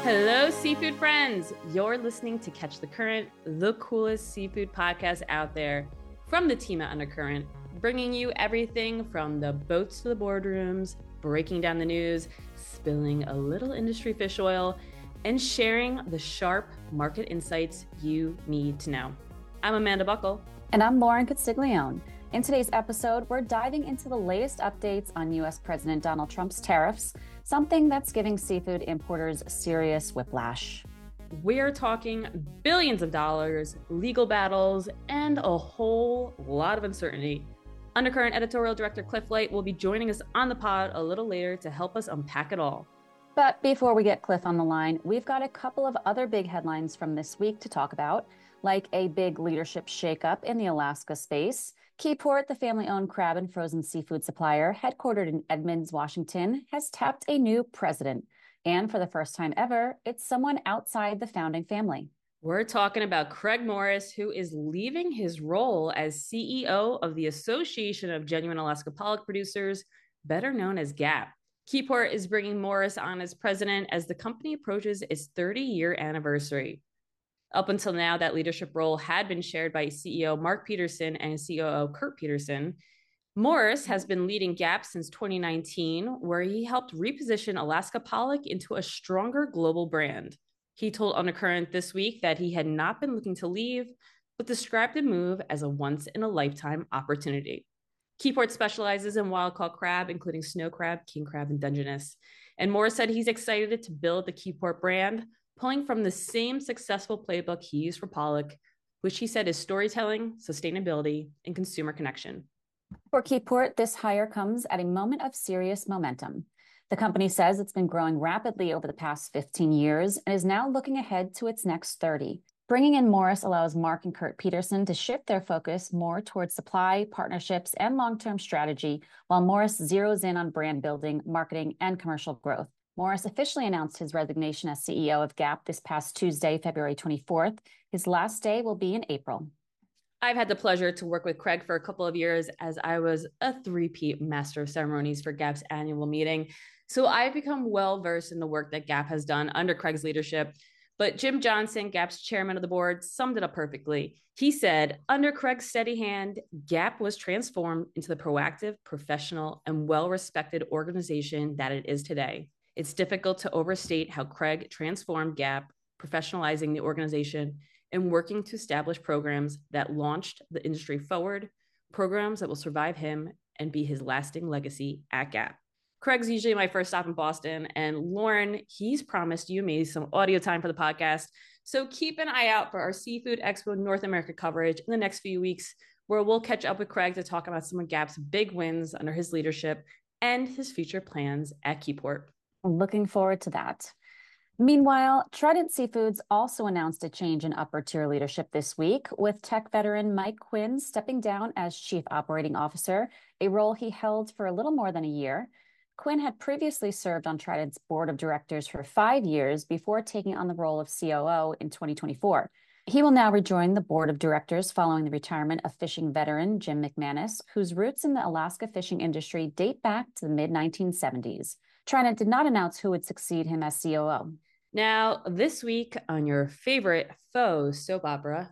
Hello, seafood friends. You're listening to Catch the Current, the coolest seafood podcast out there from the team at Undercurrent, bringing you everything from the boats to the boardrooms, breaking down the news, spilling a little industry fish oil, and sharing the sharp market insights you need to know. I'm Amanda Buckle. And I'm Lauren Castiglione. In today's episode, we're diving into the latest updates on U.S. President Donald Trump's tariffs, something that's giving seafood importers serious whiplash. We're talking billions of dollars, legal battles, and a whole lot of uncertainty. Undercurrent editorial director Cliff Light will be joining us on the pod a little later to help us unpack it all. But before we get Cliff on the line, we've got a couple of other big headlines from this week to talk about, like a big leadership shakeup in the Alaska space. Keyport, the family-owned crab and frozen seafood supplier headquartered in Edmonds, Washington, has tapped a new president. And for the first time ever, it's someone outside the founding family. We're talking about Craig Morris, who is leaving his role as CEO of the Association of Genuine Alaska Pollock Producers, better known as GAP. Keyport is bringing Morris on as president as the company approaches its 30-year anniversary. Up until now, that leadership role had been shared by CEO Mark Peterson and COO Kurt Peterson. Morris has been leading GAP since 2019, where he helped reposition Alaska Pollock into a stronger global brand. He told Undercurrent this week that he had not been looking to leave, but described the move as a once-in-a-lifetime opportunity. Keyport specializes in wild-caught crab, including snow crab, king crab, and Dungeness. And Morris said he's excited to build the Keyport brand, pulling from the same successful playbook he used for Pollock, which he said is storytelling, sustainability, and consumer connection. For Keyport, this hire comes at a moment of serious momentum. The company says it's been growing rapidly over the past 15 years and is now looking ahead to its next 30. Bringing in Morris allows Mark and Kurt Peterson to shift their focus more towards supply, partnerships, and long-term strategy, while Morris zeroes in on brand building, marketing, and commercial growth. Morris officially announced his resignation as CEO of GAP this past Tuesday, February 24th. His last day will be in April. I've had the pleasure to work with Craig for a couple of years as I was a three-peat master of ceremonies for GAP's annual meeting. So I've become well-versed in the work that GAP has done under Craig's leadership. But Jim Johnson, GAP's chairman of the board, summed it up perfectly. He said, under Craig's steady hand, GAP was transformed into the proactive, professional, and well-respected organization that it is today. It's difficult to overstate how Craig transformed GAP, professionalizing the organization and working to establish programs that launched the industry forward, programs that will survive him and be his lasting legacy at GAP. Craig's usually my first stop in Boston, and Lauren, he's promised you and me some audio time for the podcast. So keep an eye out for our Seafood Expo North America coverage in the next few weeks, where we'll catch up with Craig to talk about some of GAP's big wins under his leadership and his future plans at Keyport. Looking forward to that. Meanwhile, Trident Seafoods also announced a change in upper-tier leadership this week, with tech veteran Mike Quinn stepping down as Chief Operating Officer, a role he held for a little more than a year. Quinn had previously served on Trident's board of directors for 5 years before taking on the role of COO in 2024. He will now rejoin the board of directors following the retirement of fishing veteran Jim McManus, whose roots in the Alaska fishing industry date back to the mid-1970s. Trident did not announce who would succeed him as COO. Now, this week on your favorite faux soap opera,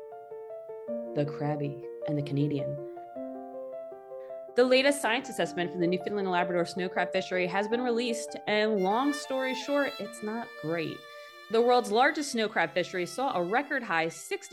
The Crabby and the Canadian. The latest science assessment for the Newfoundland and Labrador snow crab fishery has been released, and long story short, it's not great. The world's largest snow crab fishery saw a record high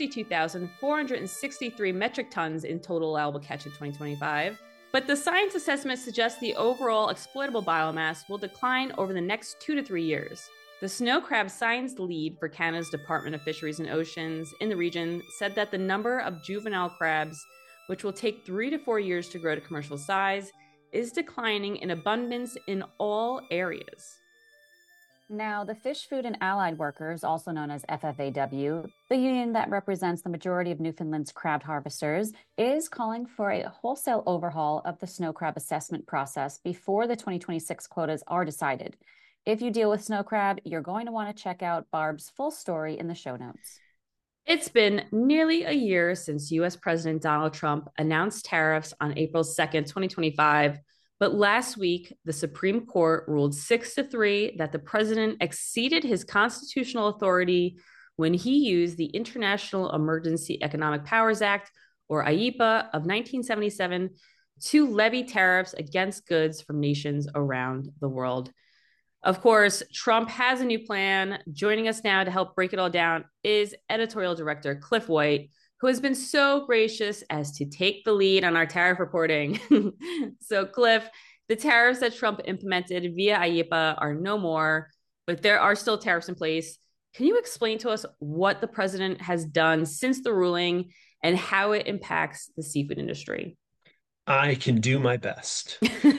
62,463 metric tons in total allowable catch in 2025. But the science assessment suggests the overall exploitable biomass will decline over the next 2 to 3 years. The snow crab science lead for Canada's Department of Fisheries and Oceans in the region said that the number of juvenile crabs, which will take 3 to 4 years to grow to commercial size, is declining in abundance in all areas. Now, the Fish, Food, and Allied Workers, also known as FFAW, the union that represents the majority of Newfoundland's crab harvesters, is calling for a wholesale overhaul of the snow crab assessment process before the 2026 quotas are decided. If you deal with snow crab, you're going to want to check out Barb's full story in the show notes. It's been nearly a year since U.S. President Donald Trump announced tariffs on April 2nd, 2025, But last week, the Supreme Court ruled 6-3 that the president exceeded his constitutional authority when he used the International Emergency Economic Powers Act, or IEPA, of 1977 to levy tariffs against goods from nations around the world. Of course, Trump has a new plan. Joining us now to help break it all down is editorial director Cliff White, who has been so gracious as to take the lead on our tariff reporting. So, Cliff, the tariffs that Trump implemented via IEPA are no more, but there are still tariffs in place. Can you explain to us what the president has done since the ruling and how it impacts the seafood industry? I can do my best,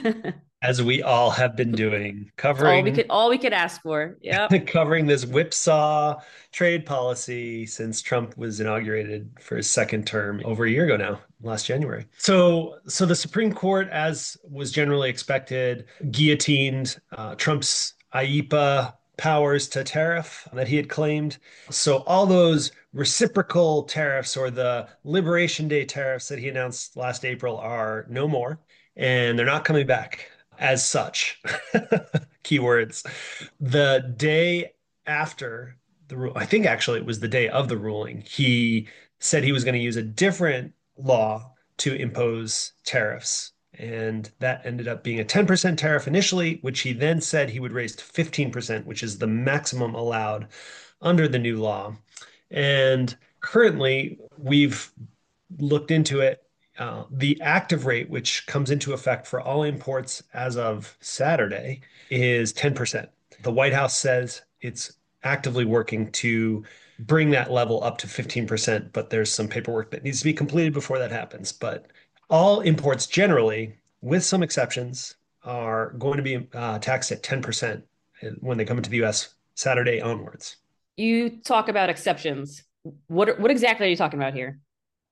as we all have been doing, It's all we could ask for. Yep. covering this whipsaw trade policy since Trump was inaugurated for his second term over a year ago now, last January. So the Supreme Court, as was generally expected, guillotined Trump's IEPA powers to tariff that he had claimed. So all those reciprocal tariffs or the Liberation Day tariffs that he announced last April are no more, and they're not coming back as such. Keywords. The day after the rule, I think actually it was the day of the ruling, he said he was going to use a different law to impose tariffs. And that ended up being a 10% tariff initially, which he then said he would raise to 15%, which is the maximum allowed under the new law. And currently, we've looked into it. The active rate, which comes into effect for all imports as of Saturday, is 10%. The White House says it's actively working to bring that level up to 15%, but there's some paperwork that needs to be completed before that happens. But all imports generally, with some exceptions, are going to be taxed at 10% when they come into the US Saturday onwards. You talk about exceptions. What exactly are you talking about here?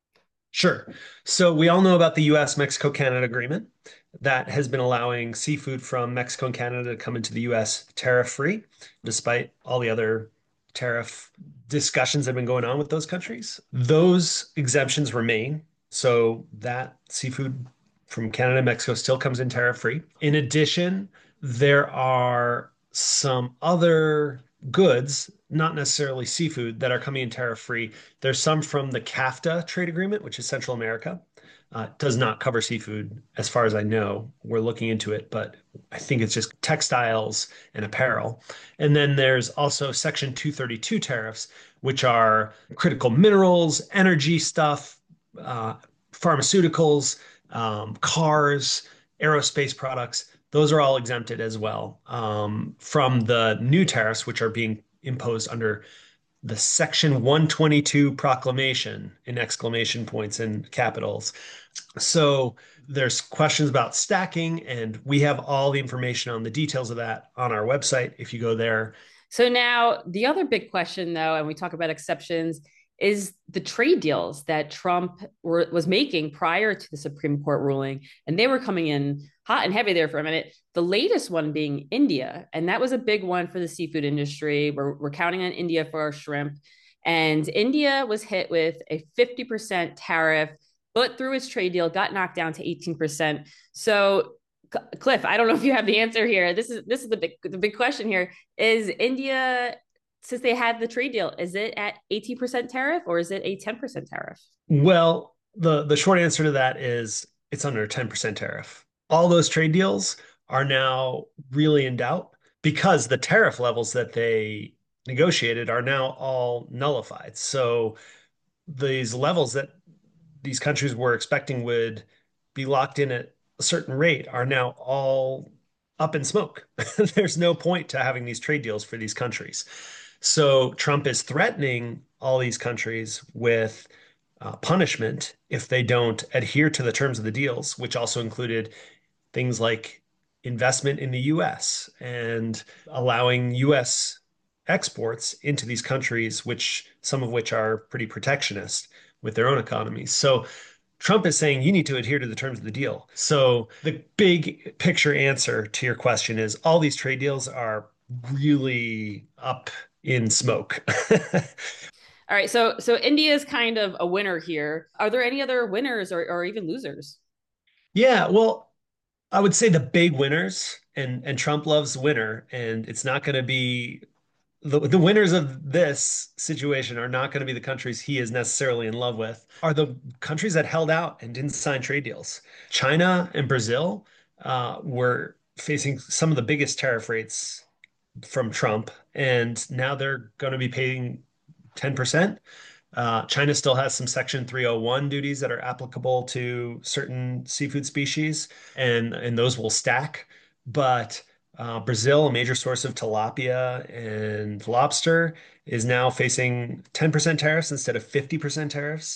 Sure. So we all know about the US Mexico Canada agreement that has been allowing seafood from Mexico and Canada to come into the US tariff free, despite all the other tariff discussions that have been going on with those countries. Those exemptions remain. So that seafood from Canada and Mexico still comes in tariff free. In addition, there are some other goods, not necessarily seafood, that are coming in tariff free. There's some from the CAFTA trade agreement, which is Central America. Does not cover seafood, as far as I know. We're looking into it, but I think it's just textiles and apparel. And then there's also Section 232 tariffs, which are critical minerals, energy stuff, pharmaceuticals, cars, aerospace products. Those are all exempted as well from the new tariffs, which are being imposed under the Section 122 proclamation in exclamation points and capitals. So there's questions about stacking, and we have all the information on the details of that on our website if you go there. So now the other big question, though, and we talk about exceptions, is the trade deals that Trump was making prior to the Supreme Court ruling, and they were coming in hot and heavy there for a minute. The latest one being India, and that was a big one for the seafood industry. We're counting on India for our shrimp, and India was hit with a 50% tariff, but through its trade deal got knocked down to 18%. So Cliff, I don't know if you have the answer here. This is the big question here. Is India, since they had the trade deal, is it at 18% tariff or is it a 10% tariff? Well, the short answer to that is it's under a 10% tariff. All those trade deals are now really in doubt because the tariff levels that they negotiated are now all nullified. So these levels that these countries were expecting would be locked in at a certain rate are now all up in smoke. There's no point to having these trade deals for these countries. So Trump is threatening all these countries with punishment if they don't adhere to the terms of the deals, which also included things like investment in the US and allowing US exports into these countries, which some of which are pretty protectionist with their own economies. So Trump is saying you need to adhere to the terms of the deal. So the big picture answer to your question is all these trade deals are really up in smoke. All right, so India is kind of a winner here. Are there any other winners or even losers? Yeah, well, I would say the big winners, and Trump loves winner, and it's not going to be the winners of this situation are not going to be the countries he is necessarily in love with, are the countries that held out and didn't sign trade deals. China and Brazil were facing some of the biggest tariff rates from Trump, and now they're going to be paying 10%. China still has some Section 301 duties that are applicable to certain seafood species, and those will stack. But Brazil, a major source of tilapia and lobster, is now facing 10% tariffs instead of 50% tariffs.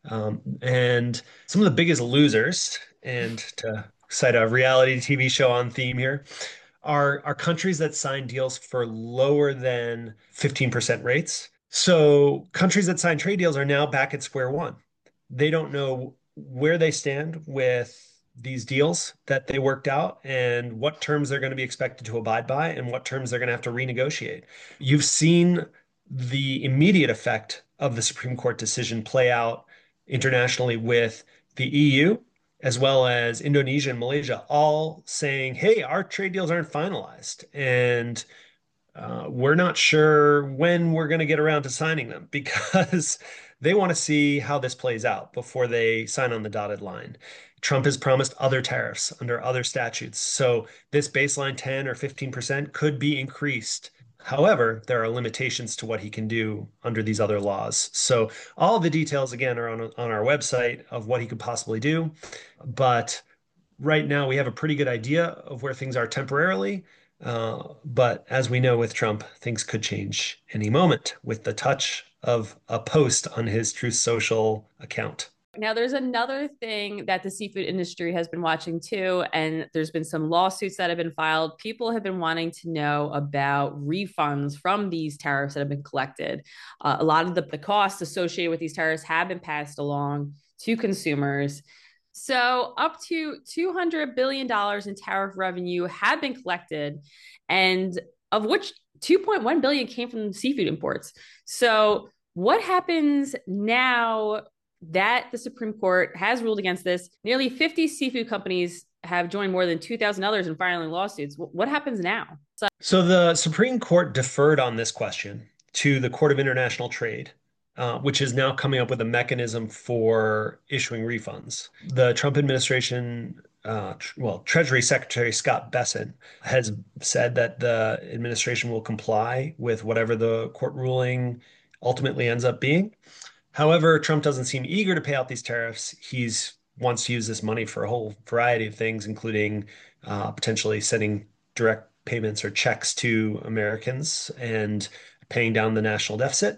And some of the biggest losers, and to cite a reality TV show on theme here, are countries that sign deals for lower than 15% rates. So countries that sign trade deals are now back at square one. They don't know where they stand with these deals that they worked out and what terms they're going to be expected to abide by and what terms they're going to have to renegotiate. You've seen the immediate effect of the Supreme Court decision play out internationally with the EU as well as Indonesia and Malaysia all saying, hey, our trade deals aren't finalized. And we're not sure when we're going to get around to signing them because they want to see how this plays out before they sign on the dotted line. Trump has promised other tariffs under other statutes. So this baseline 10 or 15% could be increased. However, there are limitations to what he can do under these other laws. So all the details, again, are on our website of what he could possibly do. But right now, we have a pretty good idea of where things are temporarily. But as we know with Trump, things could change any moment with the touch of a post on his Truth Social account. Now, there's another thing that the seafood industry has been watching too, and there's been some lawsuits that have been filed. People have been wanting to know about refunds from these tariffs that have been collected. A lot of the costs associated with these tariffs have been passed along to consumers. So, up to $200 billion in tariff revenue have been collected, and of which 2.1 billion came from seafood imports. So, what happens now that the Supreme Court has ruled against this? Nearly 50 seafood companies have joined more than 2,000 others in filing lawsuits. What happens now? So the Supreme Court deferred on this question to the Court of International Trade, which is now coming up with a mechanism for issuing refunds. The Trump administration, Treasury Secretary Scott Bessent has said that the administration will comply with whatever the court ruling ultimately ends up being. However, Trump doesn't seem eager to pay out these tariffs. He's wants to use this money for a whole variety of things, including potentially sending direct payments or checks to Americans and paying down the national deficit.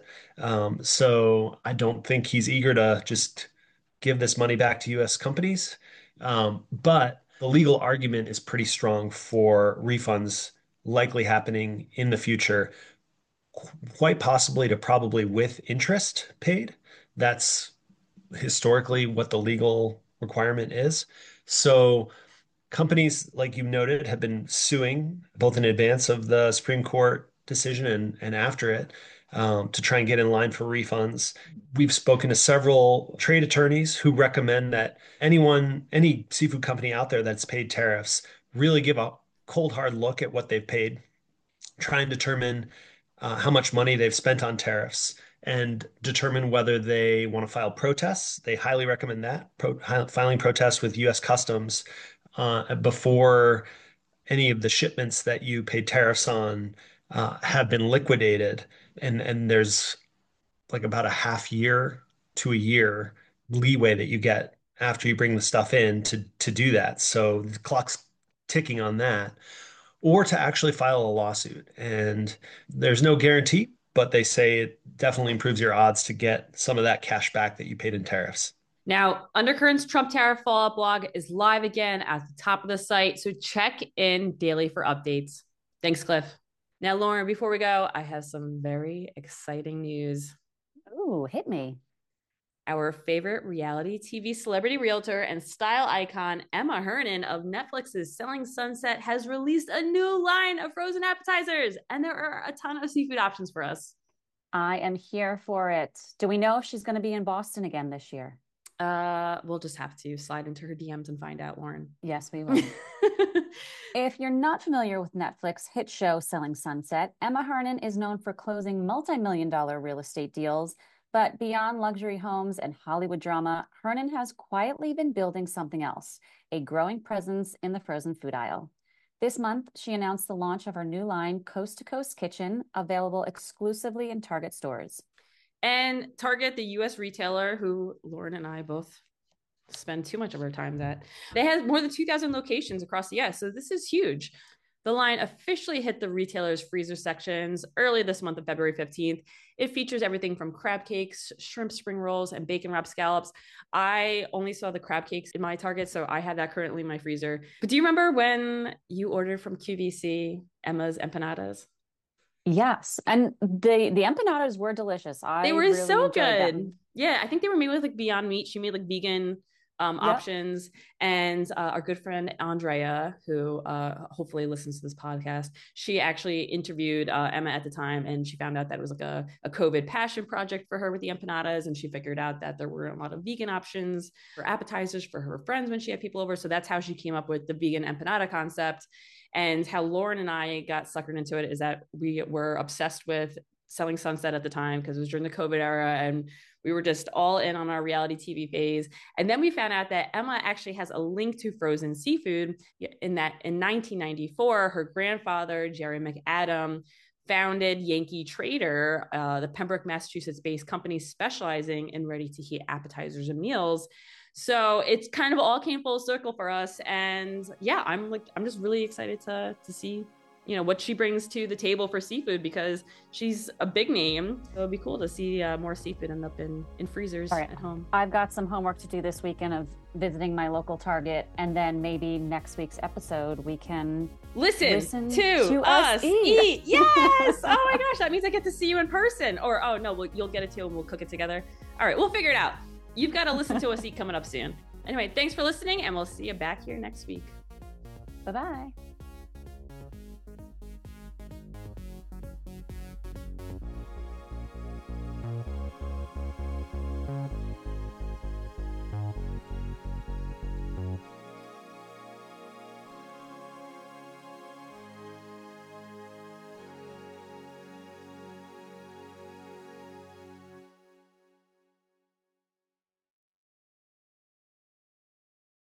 So I don't think he's eager to just give this money back to U.S. companies. But the legal argument is pretty strong for refunds likely happening in the future, quite possibly to probably with interest paid. That's historically what the legal requirement is. So companies, like you noted, have been suing both in advance of the Supreme Court decision and after it to try and get in line for refunds. We've spoken to several trade attorneys who recommend that any seafood company out there that's paid tariffs really give a cold, hard look at what they've paid, try and determine how much money they've spent on tariffs and determine whether they want to file protests. They highly recommend that, filing protests with U.S. Customs before any of the shipments that you paid tariffs on have been liquidated. And there's like about a half year to a year leeway that you get after you bring the stuff in to do that. So the clock's ticking on that, or to actually file a lawsuit. And there's no guarantee, but they say it definitely improves your odds to get some of that cash back that you paid in tariffs. Now, Undercurrents Trump Tariff Fallout blog is live again at the top of the site, so check in daily for updates. Thanks, Cliff. Now, Lauren, before we go, I have some very exciting news. Oh, hit me. Our favorite reality TV celebrity realtor and style icon, Emma Hernan of Netflix's Selling Sunset, has released a new line of frozen appetizers, and there are a ton of seafood options for us. I am here for it. Do we know if she's going to be in Boston again this year? We'll just have to slide into her DMs and find out, Lauren. Yes, we will. If you're not familiar with Netflix hit show Selling Sunset, Emma Hernan is known for closing multi-million-dollar real estate deals. But beyond luxury homes and Hollywood drama, Hernan has quietly been building something else, a growing presence in the frozen food aisle. This month, she announced the launch of her new line, Coast to Coast Kitchen, available exclusively in Target stores. And Target, the US retailer who Lauren and I both spend too much of our time at, they have more than 2,000 locations across the US. So this is huge. The line officially hit the retailer's freezer sections early this month of February 15th. It features everything from crab cakes, shrimp spring rolls, and bacon wrapped scallops. I only saw the crab cakes in my Target, so I have that currently in my freezer. But do you remember when you ordered from QVC Emma's empanadas? Yes, and the empanadas were delicious. They were really so good. them. Yeah, I think they were made with like Beyond Meat. She made like vegan options. And our good friend Andrea, who hopefully listens to this podcast, she actually interviewed Emma at the time, and she found out that it was like a COVID passion project for her with the empanadas, and she figured out that there were a lot of vegan options for appetizers for her friends when she had people over. So that's how she came up with the vegan empanada concept. And how Lauren and I got suckered into it is that we were obsessed with Selling Sunset at the time because it was during the COVID era, and we were just all in on our reality TV phase. And then we found out that Emma actually has a link to frozen seafood in that in 1994, her grandfather, Jerry McAdam, founded Yankee Trader, the Pembroke, Massachusetts-based company specializing in ready-to-heat appetizers and meals. So it's kind of all came full circle for us. And yeah, I'm just really excited to see, what she brings to the table for seafood, because she's a big name. So it'd be cool to see more seafood end up in freezers at home. I've got some homework to do this weekend of visiting my local Target, and then maybe next week's episode we can listen to us eat. Yes. Oh my gosh, that means I get to see you in person. Or oh no, you'll get it too, and we'll cook it together. All right, we'll figure it out. You've got to listen to us eat coming up soon. Anyway, thanks for listening, and we'll see you back here next week. Bye-bye.